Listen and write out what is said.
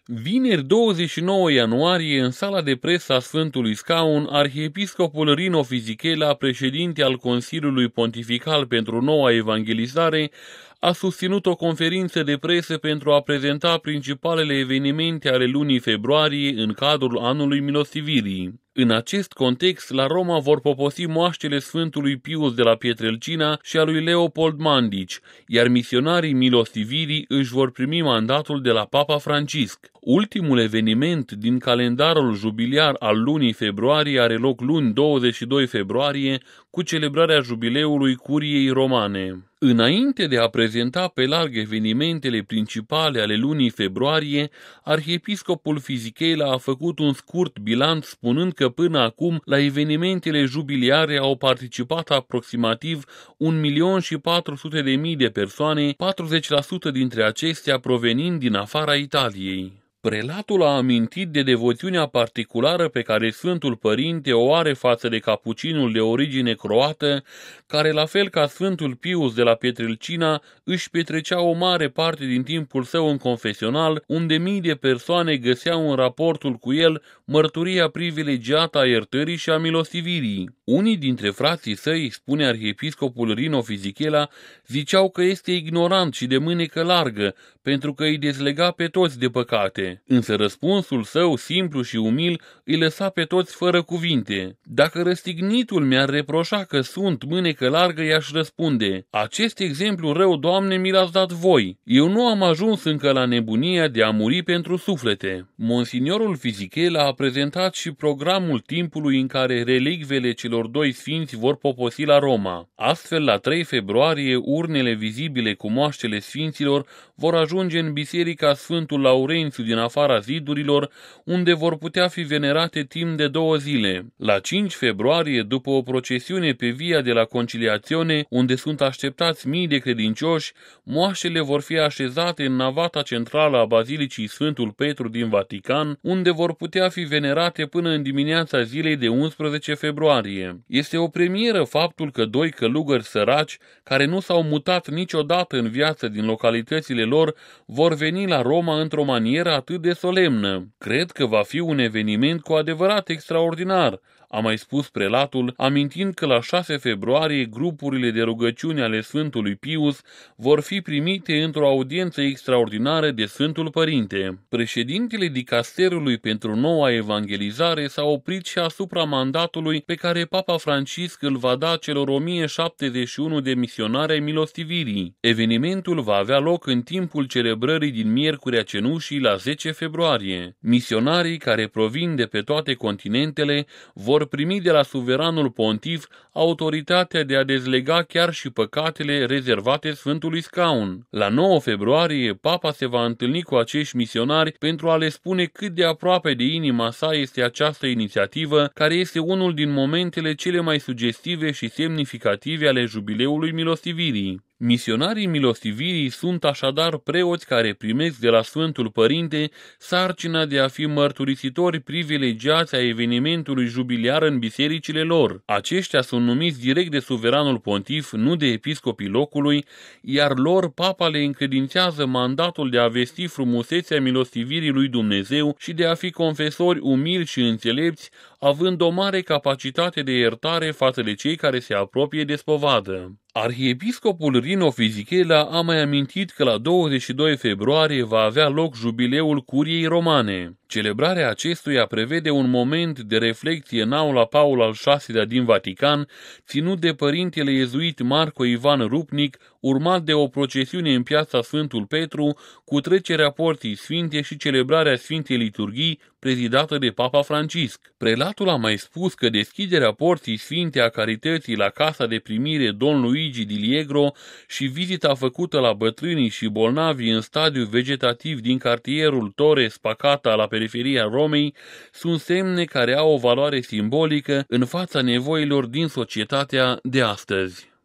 Vineri 29 ianuarie, în sala de presă a Sfântului Scaun, arhiepiscopul Rino Fisichella, președinte al Consiliului Pontifical pentru Noua Evangelizare, a susținut o conferință de presă pentru a prezenta principalele evenimente ale lunii februarie în cadrul Anului Milostivirii. În acest context, la Roma vor poposi moaștele Sfântului Pius de la Pietrelcina și a lui Leopold Mandici, iar misionarii milostivirii își vor primi mandatul de la Papa Francisc. Ultimul eveniment din calendarul jubiliar al lunii februarie are loc luni 22 februarie cu celebrarea jubileului Curiei Romane. Înainte de a prezenta pe larg evenimentele principale ale lunii februarie, arhiepiscopul Fisichella a făcut un scurt bilanț spunând că până acum la evenimentele jubiliare au participat aproximativ 1.400.000 de persoane, 40% dintre acestea provenind din afara Italiei. Prelatul a amintit de devoțiunea particulară pe care Sfântul Părinte o are față de capucinul de origine croată, care, la fel ca Sfântul Pius de la Pietrelcina, își petrecea o mare parte din timpul său în confesional, unde mii de persoane găseau în raportul cu el mărturia privilegiată a iertării și a milostivirii. Unii dintre frații săi, spune arhiepiscopul Rino Fisichella, ziceau că este ignorant și de mânecă largă, pentru că îi dezlega pe toți de păcate. Însă răspunsul său, simplu și umil, îi lăsa pe toți fără cuvinte. Dacă răstignitul mi-ar reproșa că sunt mânecă largă, i-aș răspunde: acest exemplu rău, Doamne, mi l-ați dat voi. Eu nu am ajuns încă la nebunia de a muri pentru suflete. Monsignorul Fisichella a prezentat și programul timpului în care relicvele celor doi sfinți vor poposi la Roma. Astfel, la 3 februarie, urnele vizibile cu moaștele sfinților vor ajunge în biserica Sfântul Laurențiu din afara zidurilor, unde vor putea fi venerate timp de 2 zile. La 5 februarie, după o procesiune pe Via de la Conciliazione, unde sunt așteptați mii de credincioși, moaștele vor fi așezate în navata centrală a Bazilicii Sfântul Petru din Vatican, unde vor putea fi venerate până în dimineața zilei de 11 februarie. Este o premieră faptul că 2 călugări săraci, care nu s-au mutat niciodată în viață din localitățile lor, vor veni la Roma într-o manieră atât de solemnă. Cred că va fi un eveniment cu adevărat extraordinar, a mai spus prelatul, amintind că la 6 februarie grupurile de rugăciune ale Sfântului Pius vor fi primite într-o audiență extraordinară de Sfântul Părinte. Președintele dicasterului pentru Noua Evangelizare s-a oprit și asupra mandatului pe care Papa Francisc îl va da celor 1071 de misionari ai milostivirii. Evenimentul va avea loc în timpul celebrării din Miercurea Cenușii la 10 februarie. Misionarii care provin de pe toate continentele vor primi de la suveranul pontif autoritatea de a dezlega chiar și păcatele rezervate Sfântului Scaun. La 9 februarie, Papa se va întâlni cu acești misionari pentru a le spune cât de aproape de inima sa este această inițiativă, care este unul din momentele cele mai sugestive și semnificative ale jubileului milostivirii. Misionarii milostivirii sunt așadar preoți care primesc de la Sfântul Părinte sarcina de a fi mărturisitori privilegiați a evenimentului jubiliar în bisericile lor. Aceștia sunt numiți direct de suveranul pontif, nu de episcopii locului, iar lor Papa le încredințează mandatul de a vesti frumusețea milostivirii lui Dumnezeu și de a fi confesori umili și înțelepți, având o mare capacitate de iertare față de cei care se apropie de spovadă. Arhiepiscopul Rino Fisichella a mai amintit că la 22 februarie va avea loc jubileul Curiei Romane. Celebrarea acestuia prevede un moment de reflecție în aula Paul al VI-lea din Vatican, ținut de părintele iezuit Marco Ivan Rupnic, urmat de o procesiune în piața Sfântul Petru, cu trecerea porții sfinte și celebrarea Sfintei Liturghii, prezidată de Papa Francisc. Prelatul a mai spus că deschiderea porții sfinte a carității la casa de primire Don Luigi di Liegro și vizita făcută la bătrânii și bolnavii în stadiu vegetativ din cartierul Torre Spacata la periferia Romei sunt semne care au o valoare simbolică în fața nevoilor din societatea de astăzi.